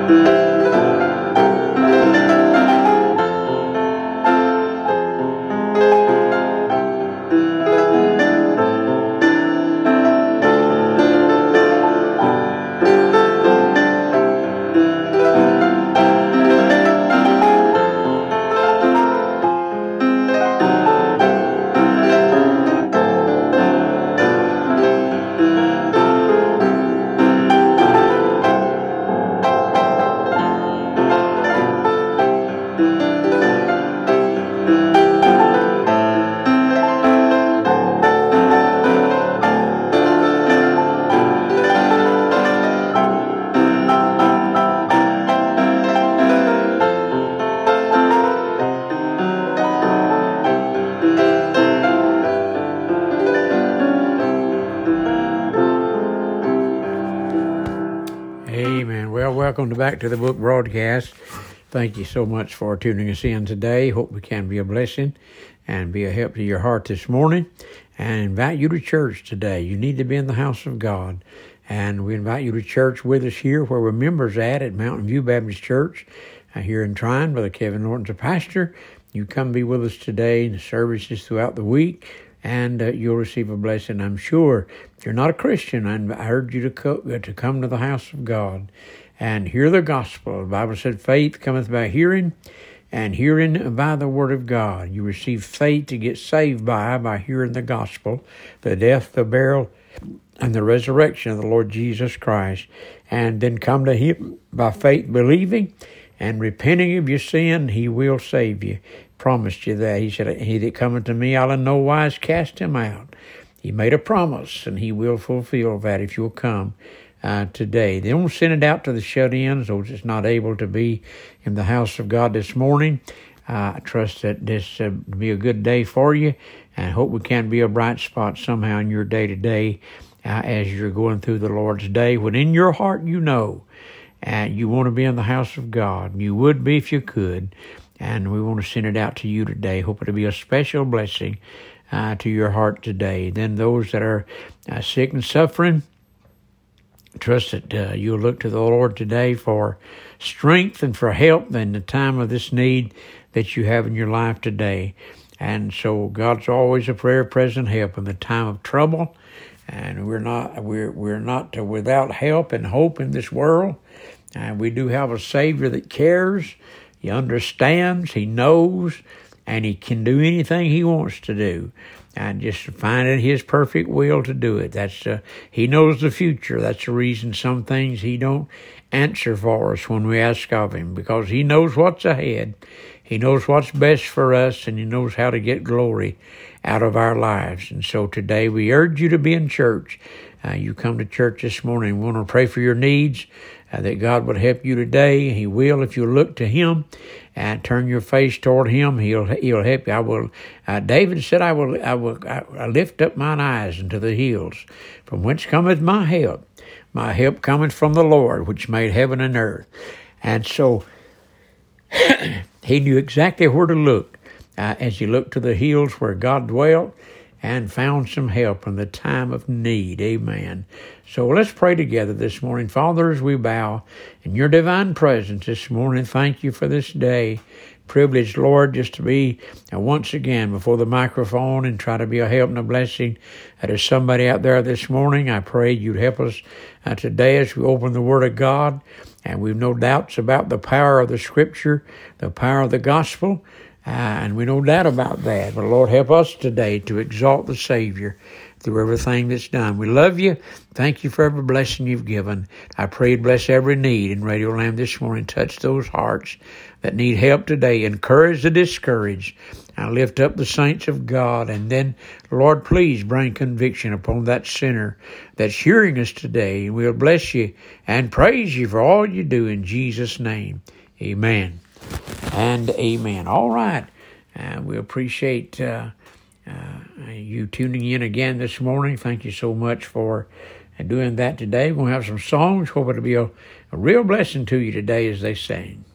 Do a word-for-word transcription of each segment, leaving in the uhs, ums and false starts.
Welcome to Back to the Book broadcast. Thank you so much for tuning us in today. Hope we can be a blessing and be a help to your heart this morning. And invite you to church today. You need to be in the house of God. And we invite you to church with us here where we're members at at Mountain View Baptist Church uh, here in Tryon. Brother Kevin Norton's a pastor. You come be with us today in the services throughout the week. And uh, you'll receive a blessing, I'm sure. If you're not a Christian, I urge you to, co- to come to the house of God and hear the gospel. The Bible said faith cometh by hearing, and hearing by the word of God. You receive faith to get saved by, by hearing the gospel, the death, the burial, and the resurrection of the Lord Jesus Christ. And then come to him by faith, believing, and repenting of your sin, he will save you. Promised you that. He said, he that cometh to me, I'll in no wise cast him out. He made a promise, and he will fulfill that if you'll come uh, today. They don't send it out to the shut-ins, those that's not able to be in the house of God this morning. Uh, I trust that this uh, will be a good day for you, and hope we can be a bright spot somehow in your day-to-day uh, as you're going through the Lord's day. When in your heart you know and you want to be in the house of God, you would be if you could. And we want to send it out to you today. Hope it'll be a special blessing uh, to your heart today. Then those that are uh, sick and suffering, trust that uh, you'll look to the Lord today for strength and for help in the time of this need that you have in your life today. And so God's always a prayer present help in the time of trouble. And we're not we're we're not without help and hope in this world. And we do have a Savior that cares. He understands, he knows, and he can do anything he wants to do. And just find it his perfect will to do it. That's uh, he knows the future. That's the reason some things he don't answer for us when we ask of him, because he knows what's ahead. He knows what's best for us, and he knows how to get glory out of our lives. And so today we urge you to be in church. Uh, you come to church this morning. We want to pray for your needs, uh, that God would help you today. He will if you look to him and turn your face toward him. He'll he'll help you. I will. Uh, David said, "I will. I will. I, I lift up mine eyes unto the hills, from whence cometh my help. My help cometh from the Lord, which made heaven and earth." And so he knew exactly where to look uh, as he looked to the hills where God dwelt, and found some help in the time of need. Amen. So let's pray together this morning. Father, as we bow in your divine presence this morning, thank you for this day. Privileged, Lord, just to be uh, once again before the microphone and try to be a help and a blessing uh, to somebody out there this morning. I pray you'd help us uh, today as we open the Word of God. And we've no doubts about the power of the Scripture, the power of the gospel. Uh, and we no doubt about that. But Lord, help us today to exalt the Savior through everything that's done. We love you. Thank you for every blessing you've given. I pray bless every need in Radio Lamb this morning. Touch those hearts that need help today. Encourage the discouraged. I lift up the saints of God. And then, Lord, please bring conviction upon that sinner that's hearing us today. And we'll bless you and praise you for all you do in Jesus' name. Amen and amen. All right. Uh, we appreciate uh, uh, you tuning in again this morning. Thank you so much for uh, doing that today. We're going to have some songs. Hope it'll be a, a real blessing to you today as they sing.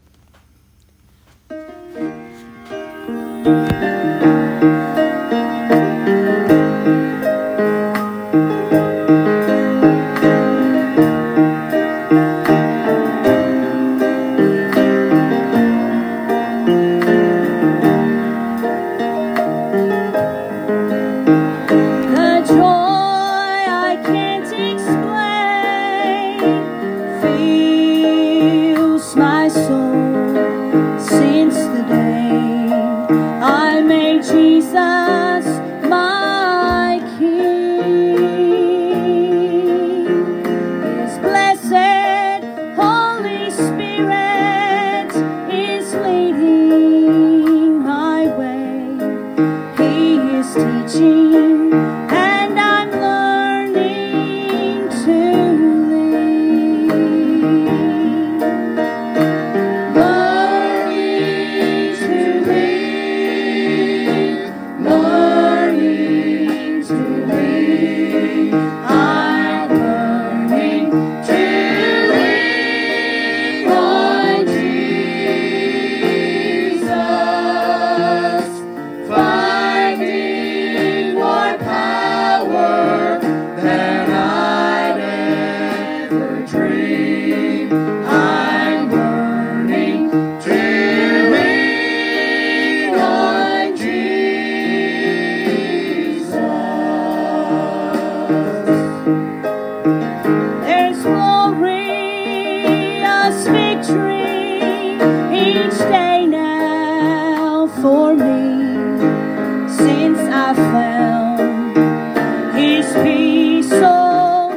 victory each day now for me, since I found His peace so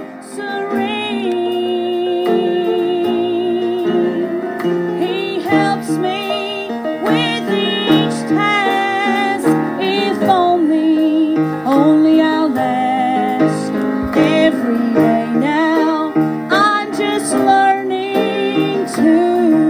serene. He helps me with each task, if only, only I'll last every day now. I'm just learning to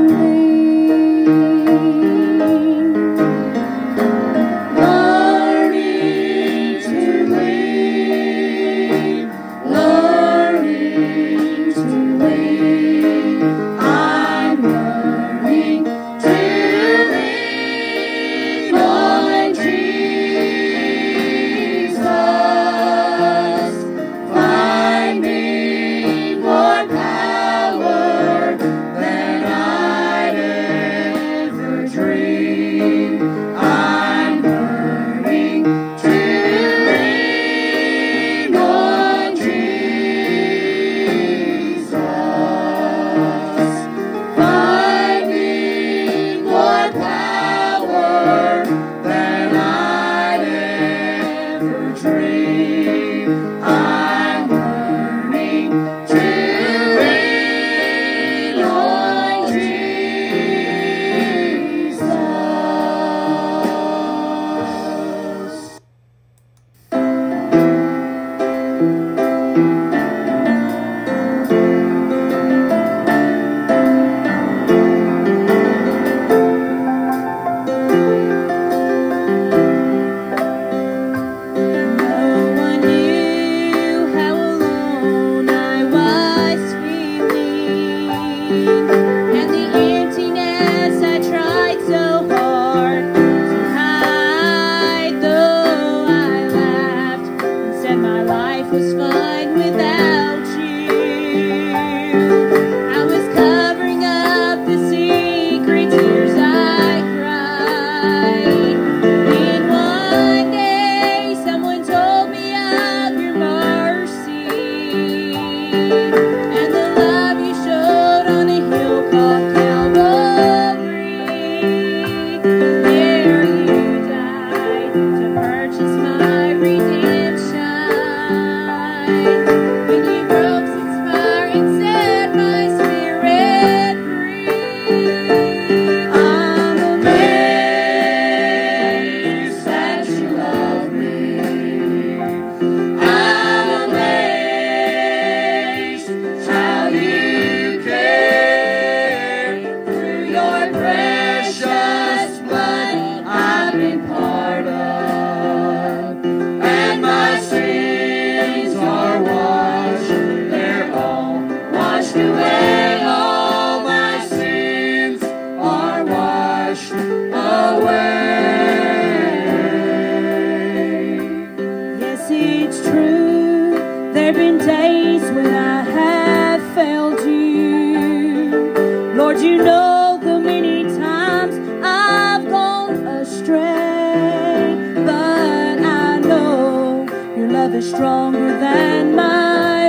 stronger than my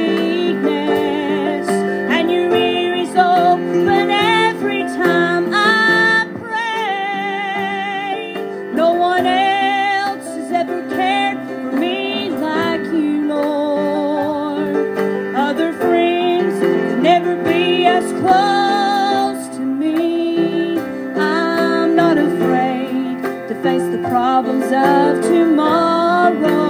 weakness, and your ear is open every time I pray. No one else has ever cared for me like you, Lord. Other friends could never be as close to me. I'm not afraid to face the problems of tomorrow.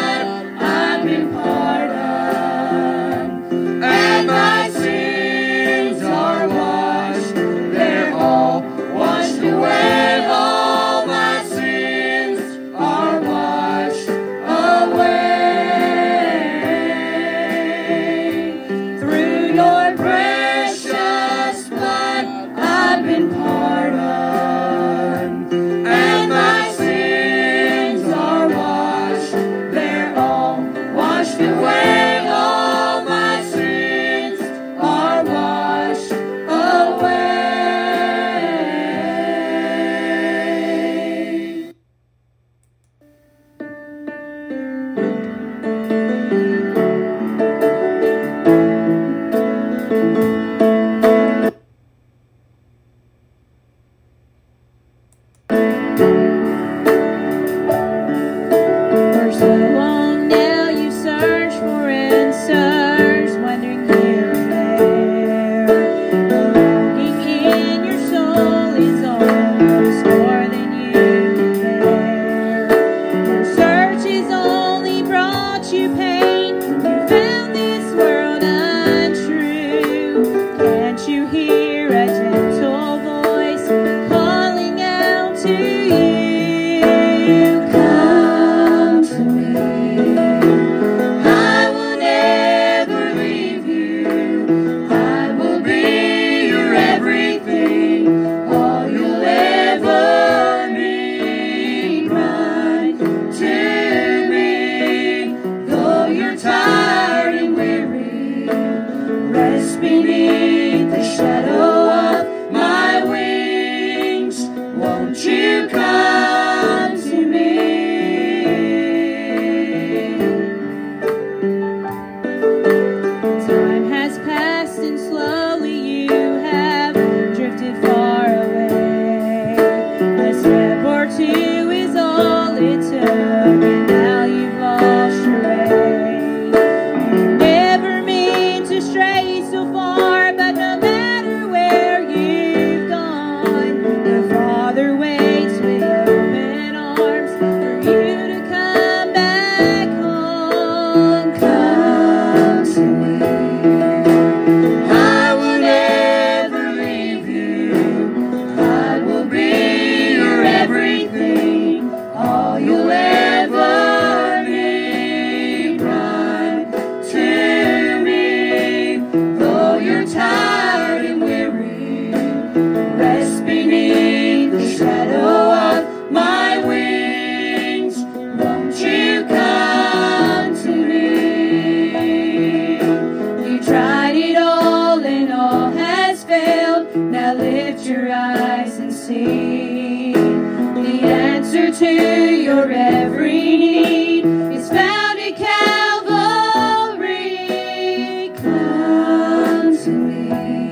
My sin to your every need is found at Calvary. Come to me.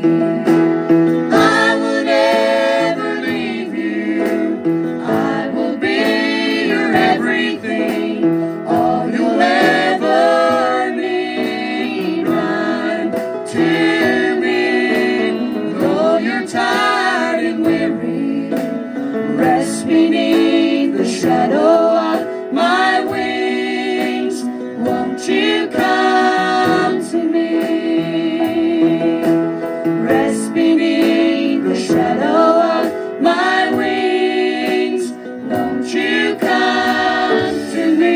I will never leave you. I will be your everything. All you'll ever need. Run to me. Though you're tired and weary, rest beneath the shadow of my wings. Won't you come to me? Rest beneath the shadow of my wings. Won't you come to me?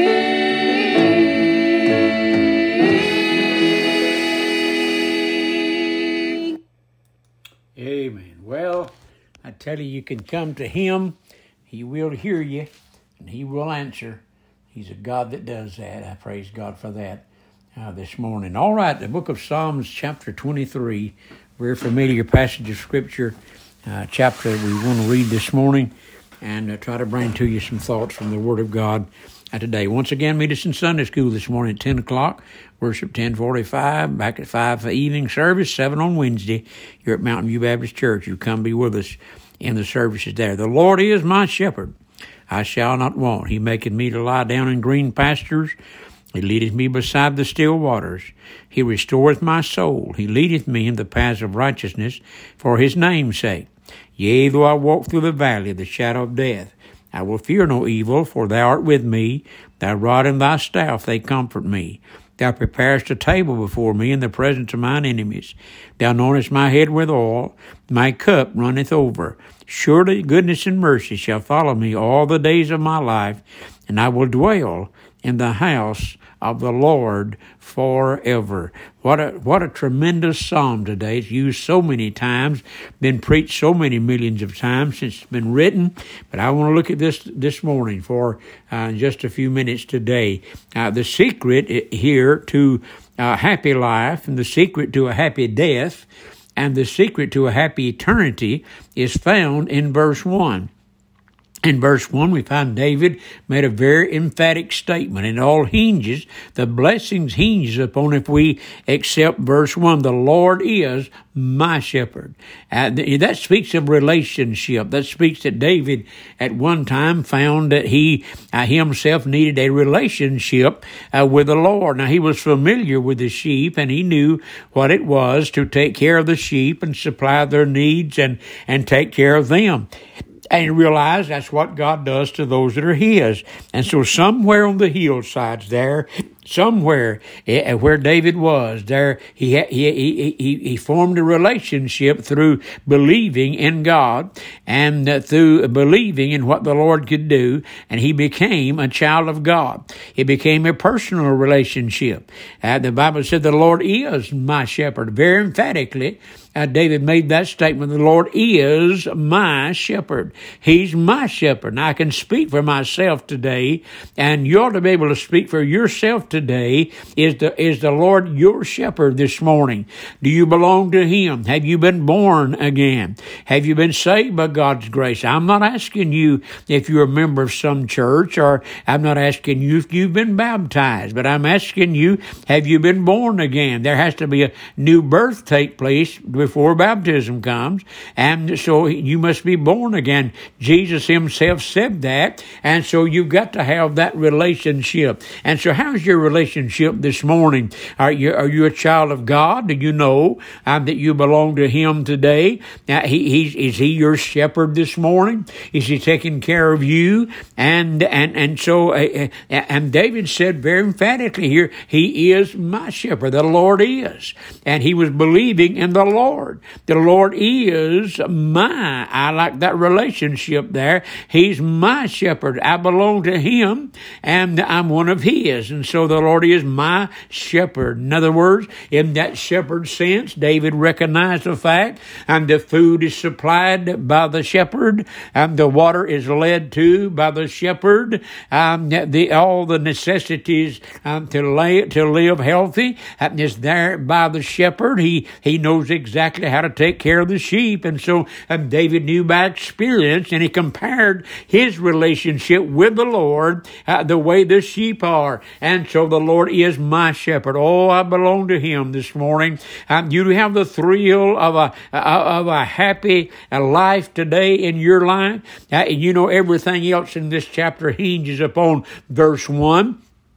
Amen. Well, I tell you, you can come to Him. He will hear you, and He will answer. He's a God that does that. I praise God for that uh, this morning. All right, the book of Psalms, chapter twenty-three, very familiar passage of Scripture, uh, chapter we want to read this morning, and uh, try to bring to you some thoughts from the Word of God uh, today. Once again, meet us in Sunday school this morning at ten o'clock. Worship ten forty-five, back at five for evening service, seven on Wednesday. You're at Mountain View Baptist Church. You come be with us in the services there. The Lord is my shepherd. I shall not want. He maketh me to lie down in green pastures. He leadeth me beside the still waters. He restoreth my soul. He leadeth me in the paths of righteousness for his name's sake. Yea, though I walk through the valley of the shadow of death, I will fear no evil, for thou art with me. Thy rod and thy staff, they comfort me. Thou preparest a table before me in the presence of mine enemies. Thou anointest my head with oil. My cup runneth over. Surely goodness and mercy shall follow me all the days of my life, and I will dwell in the house of the Lord forever. What a what a tremendous psalm today. It's used so many times, been preached so many millions of times since it's been written. But I want to look at this this morning for uh, just a few minutes today. Uh, the secret here to a happy life, and the secret to a happy death, and the secret to a happy eternity is found in verse one. In verse one, we find David made a very emphatic statement, and all hinges, the blessings hinges upon if we accept verse one, the Lord is my shepherd. Uh, that speaks of relationship. That speaks that David at one time found that he uh, himself needed a relationship uh, with the Lord. Now, he was familiar with the sheep, and he knew what it was to take care of the sheep and supply their needs and, and take care of them. And realize that's what God does to those that are His. And so somewhere on the hillsides there, somewhere where David was, there he he he he formed a relationship through believing in God and through believing in what the Lord could do, and he became a child of God. It became a personal relationship. Uh, the Bible said the Lord is my shepherd. Very emphatically, Uh, David made that statement, the Lord is my shepherd. He's my shepherd. Now, I can speak for myself today, and you ought to be able to speak for yourself today. Is the, is the Lord your shepherd this morning? Do you belong to Him? Have you been born again? Have you been saved by God's grace? I'm not asking you if you're a member of some church, or I'm not asking you if you've been baptized, but I'm asking you, have you been born again? There has to be a new birth take place before baptism comes, and so you must be born again. Jesus Himself said that, and so you've got to have that relationship. And so how's your relationship this morning? Are you are you a child of God? Do you know um, that you belong to Him today? Now, he, he's, is He your shepherd this morning? Is He taking care of you? And and and so, uh, and David said very emphatically here, He is my shepherd. The Lord is. And he was believing in the Lord. The Lord is my. I like that relationship there. He's my shepherd. I belong to Him, and I'm one of His. And so the Lord is my shepherd. In other words, in that shepherd sense, David recognized the fact, and the food is supplied by the shepherd, and the water is led to by the shepherd. Um, the all the necessities um, to lay to live healthy um, is there by the shepherd. He he knows exactly exactly how to take care of the sheep. And so um, David knew by experience, and he compared his relationship with the Lord uh, the way the sheep are. And so the Lord is my shepherd. Oh, I belong to him this morning. Um, you have the thrill of a of a happy life today in your life. Uh, you know, everything else in this chapter hinges upon verse one.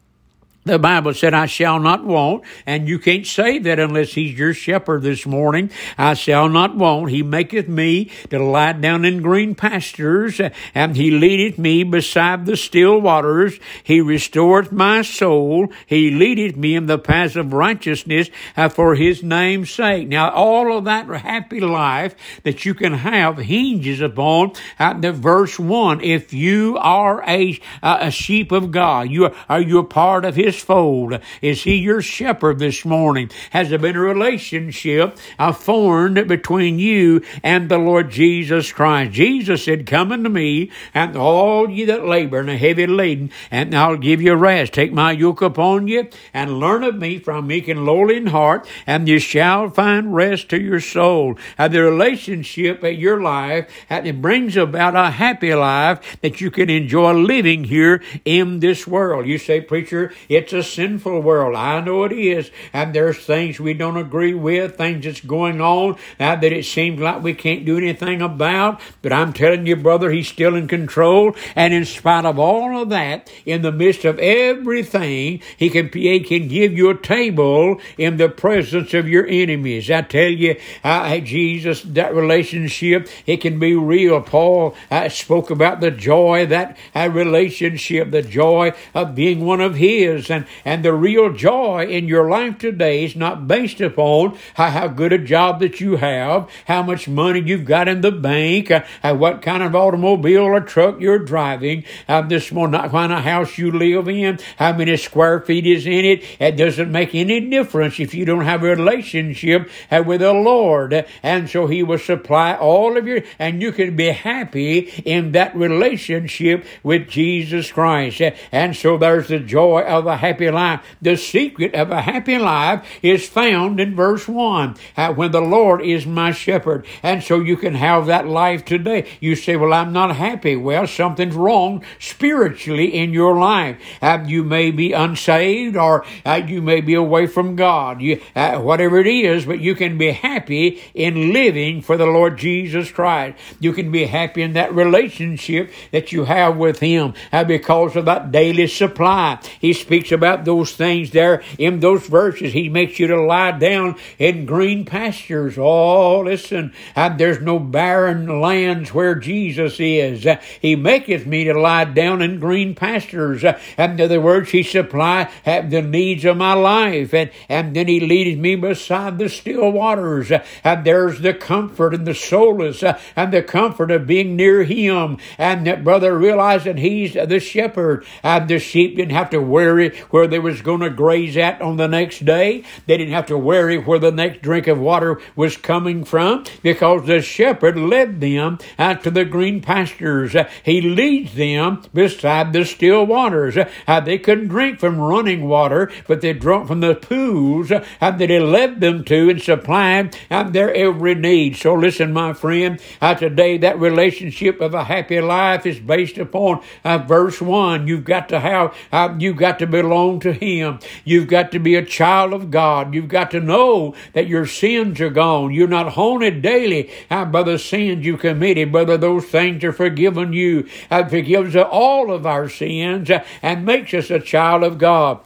The Bible said, I shall not want, and you can't say that unless he's your shepherd this morning. I shall not want. He maketh me to lie down in green pastures, and he leadeth me beside the still waters. He restoreth my soul. He leadeth me in the paths of righteousness uh, for his name's sake. Now, all of that happy life that you can have hinges upon uh, the verse one. If you are a, uh, a sheep of God, you are, are you a part of his fold? Is he your shepherd this morning? Has there been a relationship uh, formed between you and the Lord Jesus Christ? Jesus said, come unto me, and all ye that labor and are heavy laden, and I'll give you rest. Take my yoke upon you, and learn of me, for I'm meek and lowly in heart, and you shall find rest to your soul. Uh, the relationship in your life, uh, it brings about a happy life that you can enjoy living here in this world. You say, preacher, it's a sinful world. I know it is. And there's things we don't agree with, things that's going on uh, that it seems like we can't do anything about. But I'm telling you, brother, he's still in control. And in spite of all of that, in the midst of everything, he can, he can give you a table in the presence of your enemies. I tell you, uh, Jesus, that relationship, it can be real. Paul uh, spoke about the joy of that uh, relationship, the joy of being one of his. And, and the real joy in your life today is not based upon how, how good a job that you have, how much money you've got in the bank, uh, uh, what kind of automobile or truck you're driving, uh, this morning, what kind of house you live in, how many square feet is in it. It doesn't make any difference if you don't have a relationship uh, with the Lord. And so he will supply all of your, and you can be happy in that relationship with Jesus Christ. And so there's the joy of a happy life. The secret of a happy life is found in verse one, uh, when the Lord is my shepherd. And so you can have that life today. You say, well, I'm not happy. Well, something's wrong spiritually in your life. Uh, you may be unsaved, or uh, you may be away from God. You, uh, whatever it is, but you can be happy in living for the Lord Jesus Christ. You can be happy in that relationship that you have with him uh, because of that daily supply. He speaks about those things there in those verses. He makes you to lie down in green pastures. Oh, listen, uh, there's no barren lands where Jesus is. Uh, he maketh me to lie down in green pastures. Uh, in other words, he supply uh, the needs of my life. And, and then he leadeth me beside the still waters. Uh, and there's the comfort and the solace uh, and the comfort of being near him. And that brother realized that he's the shepherd. And the sheep didn't have to worry where they was going to graze at on the next day. They didn't have to worry where the next drink of water was coming from, because the shepherd led them out to the green pastures. Uh, he leads them beside the still waters. Uh, they couldn't drink from running water, but they drank from the pools uh, that he led them to and supplied uh, their every need. So listen, my friend, uh, today that relationship of a happy life is based upon uh, verse one. You've got to have, uh, you've got to belong to him. You've got to be a child of God. You've got to know that your sins are gone. You're not haunted daily uh, by the sins you committed, whether those things are forgiven you. Uh, forgives all of our sins uh, and makes us a child of God.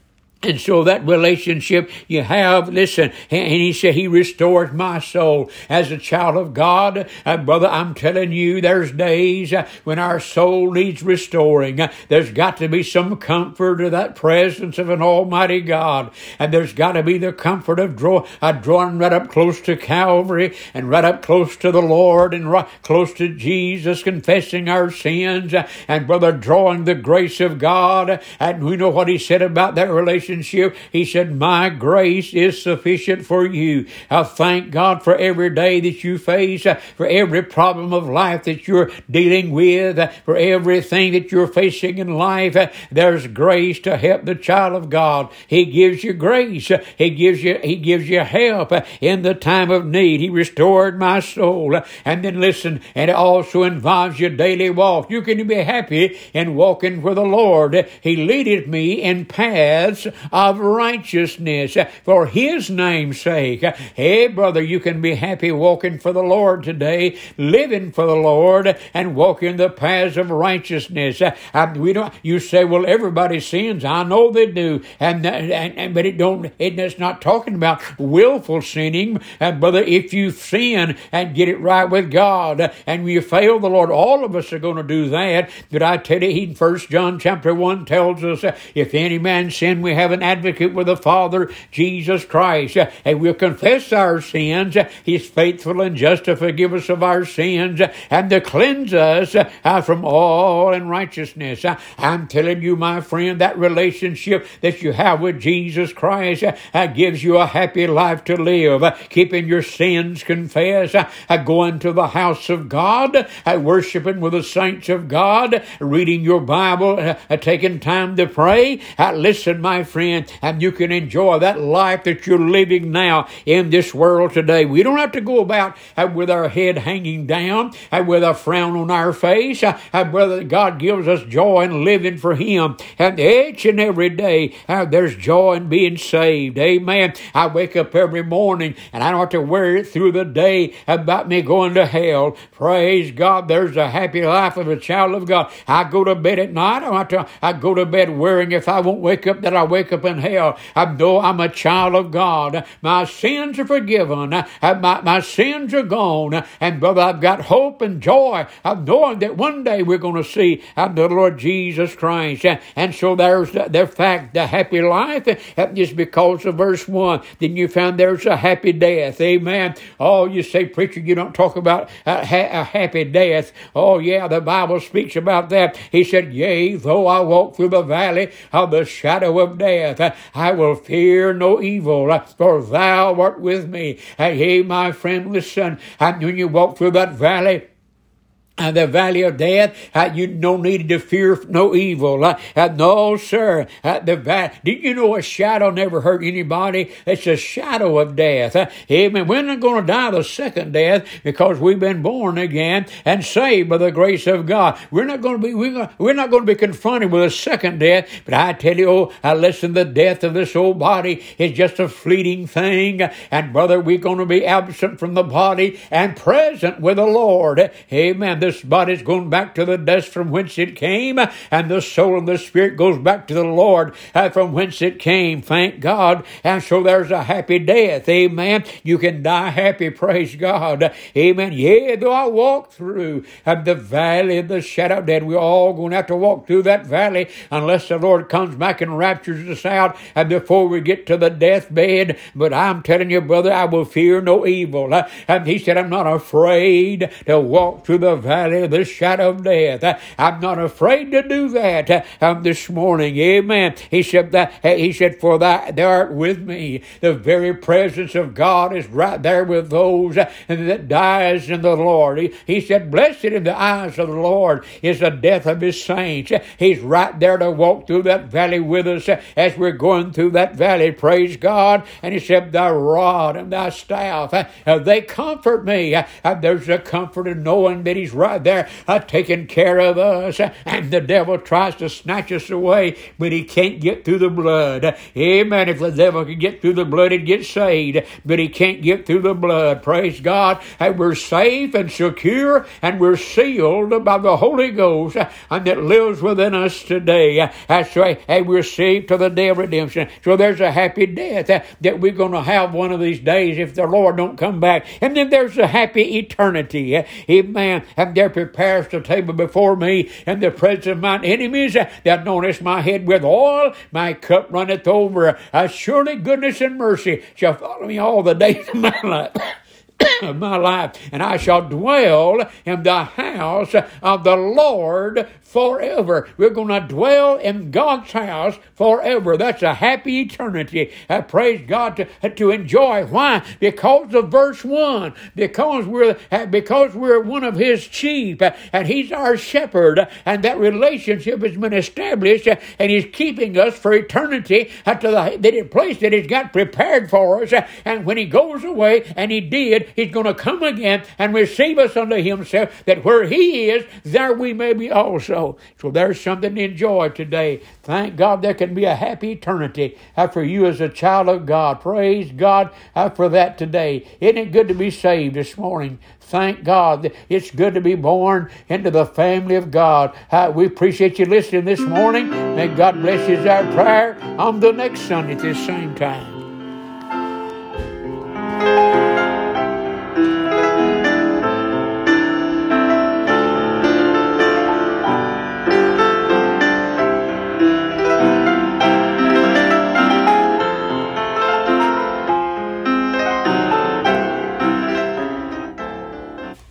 And so that relationship you have, listen, and he said, he restores my soul as a child of God. Uh, brother, I'm telling you, there's days uh, when our soul needs restoring. Uh, there's got to be some comfort of that presence of an almighty God. And there's got to be the comfort of draw, uh, drawing right up close to Calvary and right up close to the Lord and right close to Jesus, confessing our sins. Uh, and brother, drawing the grace of God. Uh, and we know what he said about that relationship. relationship. He said, my grace is sufficient for you. I thank God for every day that you face, uh, for every problem of life that you're dealing with, uh, for everything that you're facing in life. Uh, there's grace to help the child of God. He gives you grace. Uh, he gives you, he gives you help uh, in the time of need. He restored my soul. Uh, and then listen, and it also involves your daily walk. You can be happy in walking with the Lord. He leadeth me in paths of righteousness for His name's sake. Hey, brother, you can be happy walking for the Lord today, living for the Lord, and walking the paths of righteousness. Uh, we don't. You say, well, everybody sins. I know they do, and, and, and but it don't. It's not talking about willful sinning, uh, brother. If you sin and get it right with God, uh, and you fail the Lord, all of us are going to do that. But I tell you, he, First John chapter one tells us, uh, if any man sin, we have an advocate with the Father, Jesus Christ. Uh, and we'll confess our sins. Uh, he's faithful and just to forgive us of our sins uh, and to cleanse us uh, from all unrighteousness. Uh, I'm telling you, my friend, that relationship that you have with Jesus Christ uh, uh, gives you a happy life to live. Uh, keeping your sins confessed, uh, uh, going to the house of God, uh, worshiping with the saints of God, reading your Bible, uh, uh, taking time to pray. Uh, listen, my friend, and you can enjoy that life that you're living now in this world today. We don't have to go about uh, with our head hanging down, uh, with a frown on our face. Uh, uh, brother, God gives us joy in living for Him. And each and every day, uh, there's joy in being saved. Amen. I wake up every morning, and I don't have to worry through the day about me going to hell. Praise God. There's a happy life of a child of God. I go to bed at night. I don't have to, I go to bed worrying if I won't wake up, that I wake up in hell. I know I'm a child of God. My sins are forgiven. My, my sins are gone. And brother, I've got hope and joy of knowing that one day we're going to see the Lord Jesus Christ. And so there's the, the fact, the happy life is because of verse one. Then you found there's a happy death. Amen. Oh, you say, preacher, you don't talk about a, ha- a happy death. Oh, yeah, the Bible speaks about that. He said, yea, though I walk through the valley of the shadow of death, I will fear no evil, for thou art with me. Hey, my friend, listen, and when you walk through that valley, Uh, the valley of death, uh, you no need to fear no evil. Uh, uh, no, sir. Uh, the va- Did you know a shadow never hurt anybody? It's a shadow of death. Uh, amen. We're not going to die the second death because we've been born again and saved by the grace of God. We're not going to be we're, gonna, we're not going to be confronted with a second death. But I tell you, oh, uh, listen, the death of this old body is just a fleeting thing. And brother, we're going to be absent from the body and present with the Lord. Amen. This body's going back to the dust from whence it came, and the soul and the spirit goes back to the Lord uh, from whence it came. Thank God. And so there's a happy death. Amen. You can die happy. Praise God. Amen. Yeah, though I walk through uh, the valley of the shadow of death, we're all going to have to walk through that valley unless the Lord comes back and raptures us out uh, before we get to the deathbed. But I'm telling you, brother, I will fear no evil. Uh, and he said, I'm not afraid to walk through the valley of the shadow of death. I'm not afraid to do that um, this morning. Amen. He said that he said, for that thou art with me. The very presence of God is right there with those that dies in the Lord. He, he said, blessed in the eyes of the Lord is the death of His saints. He's right there to walk through that valley with us as we're going through that valley. Praise God. And he said, thy rod and thy staff, uh, they comfort me. Uh, there's a comfort in knowing that He's right there uh, taking care of us, uh, and the devil tries to snatch us away, but he can't get through the blood. Uh, amen. If the devil could get through the blood, he'd get saved, but he can't get through the blood. Praise God. And we're safe and secure, and we're sealed by the Holy Ghost, uh, and that lives within us today. Uh, that's right. And we're saved to the day of redemption. So there's a happy death uh, that we're going to have one of these days if the Lord don't come back. And then there's a happy eternity. Uh, amen. And there prepares the table before me in the presence of mine enemies. Thou anointest my head with oil, my cup runneth over. Uh, surely goodness and mercy shall follow me all the days of my life. Of my life, and I shall dwell in the house of the Lord forever. We're going to dwell in God's house forever. That's a happy eternity. I praise God to, to enjoy. Why? Because of verse one. Because we're because we're one of His sheep, and He's our shepherd, and that relationship has been established, and He's keeping us for eternity to the, the place that He's got prepared for us. And when He goes away, and He did, He's going to come again and receive us unto Himself, that where He is, there we may be also. So there's something to enjoy today. Thank God there can be a happy eternity for you as a child of God. Praise God for that today. Isn't it good to be saved this morning? Thank God. It's good to be born into the family of God. Uh, we appreciate you listening this morning. May God bless you is our prayer on the next Sunday at this same time.